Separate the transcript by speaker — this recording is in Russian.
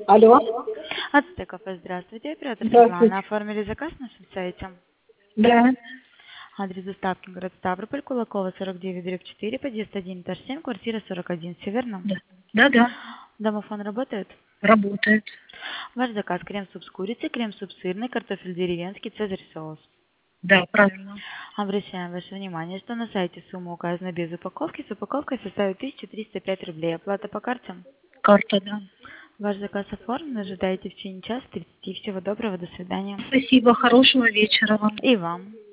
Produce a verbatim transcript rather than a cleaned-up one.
Speaker 1: Алло.
Speaker 2: Ацтек кафе, здравствуйте. Оператор Светлана.
Speaker 1: Здравствуйте.
Speaker 2: Оформили заказ на нашем сайте.
Speaker 1: Да.
Speaker 2: Адрес доставки город Ставрополь, Кулакова, сорок девять, дробь четыре, подъезд один, этаж семь, квартира сорок один. Все верно?
Speaker 1: Да. Да, да.
Speaker 2: Домофон работает?
Speaker 1: Работает.
Speaker 2: Ваш заказ: крем-суп с курицей, крем-суп сырный, картофель деревенский, цезарь соус.
Speaker 1: Да, правильно.
Speaker 2: Обращаем ваше внимание, что на сайте сумма указана без упаковки. С упаковкой составит тысяча триста пять рублей. Оплата по карте?
Speaker 1: Карта, да.
Speaker 2: Ваш заказ оформлен. Ожидайте в течение часа тридцати. Всего доброго. До свидания.
Speaker 1: Спасибо. Хорошего вечера вам.
Speaker 2: И вам.